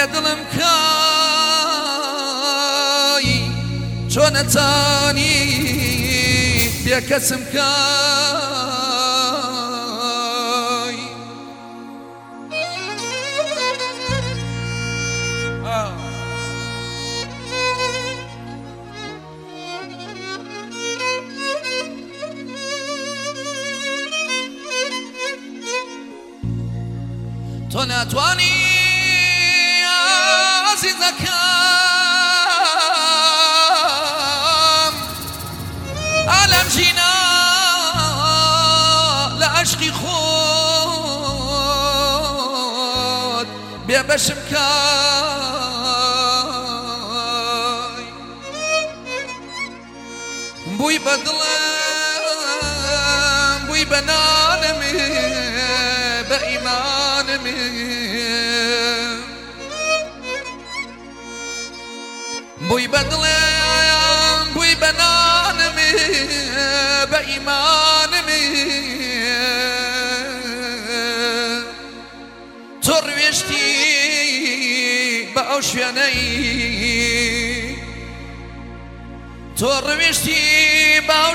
بێدڵم کای چۆن نەتانی بێکەسم کای تۆ ناتوانی عزیزەکەم عالەم ژینا لە عەشقی خۆت بێبەشم کای بووی بە دڵم بووی بە نانمێ بە ئیمانمێ بووی بە دڵم بووی بە نانمێ بە ئیمانمێ تۆ ڕوێشتی بە ئەو شوێنەی تۆ ڕوێشتی بە ئەو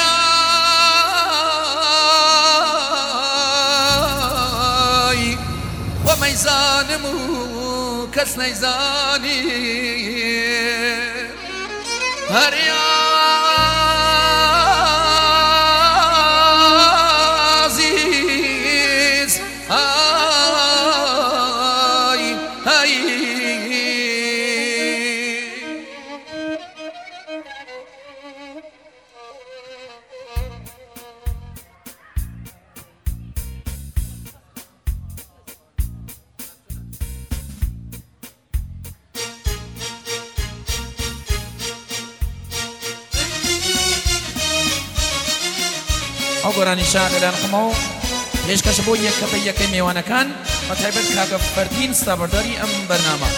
شوێنەی وە مەیزانم و کەس نەیزانی هەر عەزیز ئای ئای ئەو گۆرانیشان لەلایەن خۆمەوە پێشکەشە بۆ یەکە بە یەکەی میوانەکان بە تایبەت کاکە فەردین ستابەرداری ئەم بەرنامە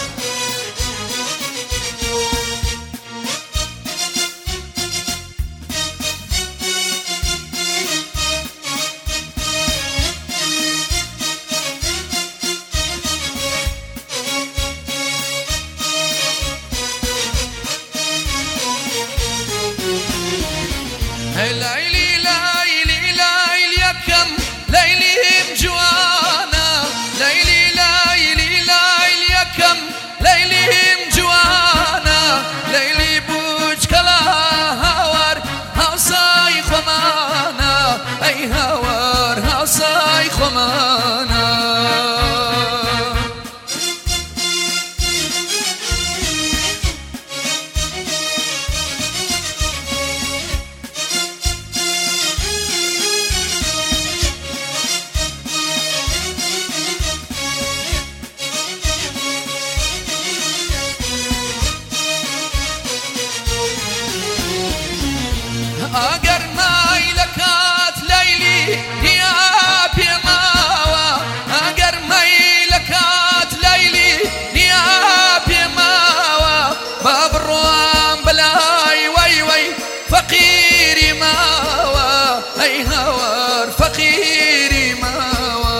ئەگەر مایلەکات لەیلی هیا پێماوە ئەگەر مایلەکات لەیلی هیا پێماوە با بڕۆم بەلای وەی وەی فەقیری ماوە ئەی هاوار فەقیری ماوە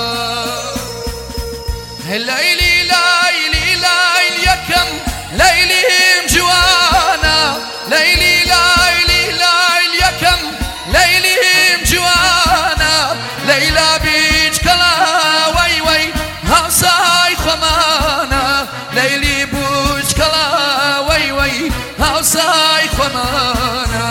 لەیلی لایلی لایل یەکەم لەیلیم جوانە لەیلی لەیلیم جوانە لەیلا بیچ کەڵا وەی وەی هاوسای خۆمانە لەیلی بوچ کەڵا وەی وەی هاوسای خۆمانە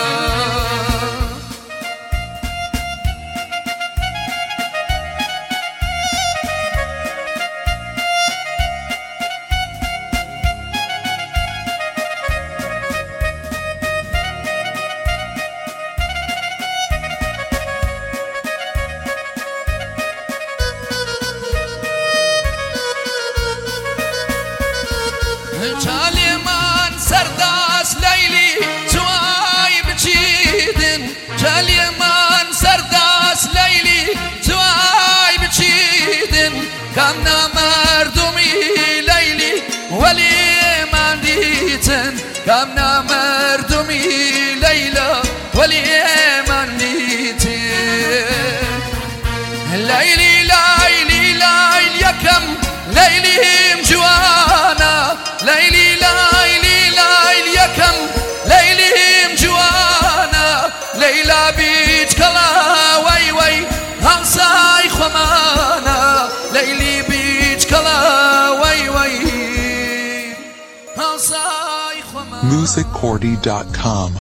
چالیمان سەرداس لەیلی توای بچیدن چالیمان سەرداس لەیلی توای بچیدن کام نامەردومی لەیلی وەلیمان دیتن کام نامەردومی لەیلا وەلیمان دیتن لەیلی لایلی لایل یەکەم ليليم جوانا ليلي ليلي ليل يكم ليليم جوانا ليلى بيت كلا وي وي هنساي خمانا ليلي بيت كلا وي وي هنساي خمانا musiccordy.com